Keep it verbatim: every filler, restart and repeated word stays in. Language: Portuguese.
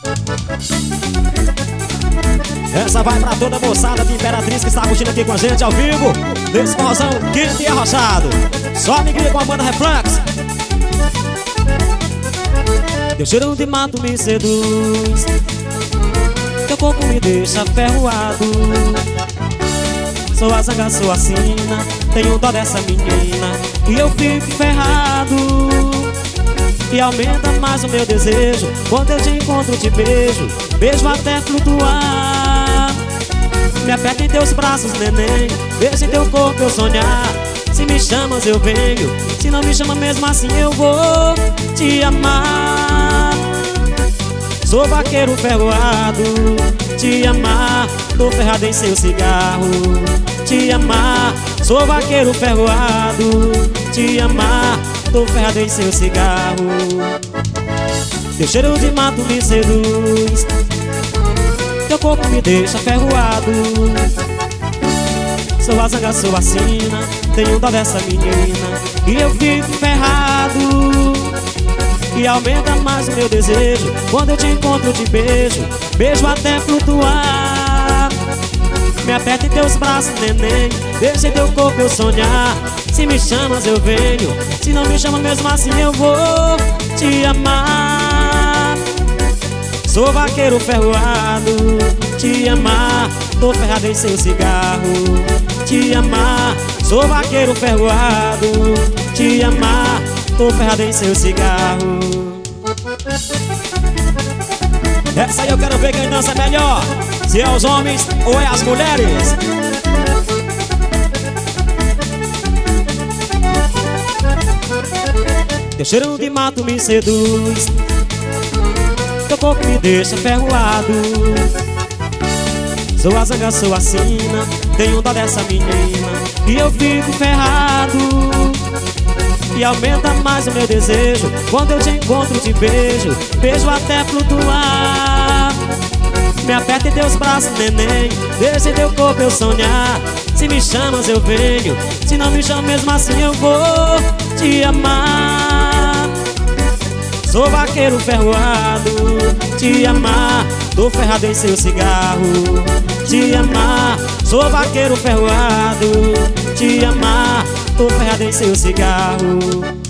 Essa vai pra toda a moçada de Imperatriz que está curtindo aqui com a gente ao vivo. Desse forrozão quente e arrochado. Só alegria com a banda Reflex. Teu cheiro de mato me seduz, teu corpo me deixa ferroado. Sou a zanga, sou a sina, tenho dó dessa menina e eu fico ferrado. E aumenta mais o meu desejo, quando eu te encontro te beijo, beijo até flutuar. Me aperta em teus braços, neném, deixa em teu corpo eu sonhar. Se me chamas eu venho, se não me chama mesmo assim eu vou te amar. Sou vaqueiro ferroado, te amar, tô ferrado em seu cigarro. Te amar, sou vaqueiro ferroado, te amar, tô ferrado em seu cigarro. Teu cheiro de mato me seduz, teu corpo me deixa ferroado. Sou a zanga, sou a sina, tenho dó dessa menina e eu fico ferrado. E aumenta mais o meu desejo, quando eu te encontro te beijo, beijo até flutuar. Me aperta em teus braços, neném, deixa em teu corpo eu sonhar. Se me chamas eu venho, se não me chama mesmo assim eu vou te amar. Sou vaqueiro ferroado, te amar, tô ferrado em seu cigarro. Te amar, sou vaqueiro ferroado, te amar, tô ferrado em seu cigarro. Essa aí eu quero ver quem dança melhor, se é os homens ou é as mulheres. Teu cheiro de mato me seduz, teu corpo me deixa ferroado. Sou a zanga, sou a sina, tenho dó dessa menina e eu fico ferrado. E aumenta mais o meu desejo, quando eu te encontro te beijo, beijo até flutuar. Me aperta em teus braços, neném, deixa em teu corpo eu sonhar. Se me chamas eu venho, se não me chamas mesmo assim eu vou te amar. Sou vaqueiro ferroado, te amar, tô ferrado em seu cigarro. Te amar, sou vaqueiro ferroado, te amar, tô ferrado em seu cigarro.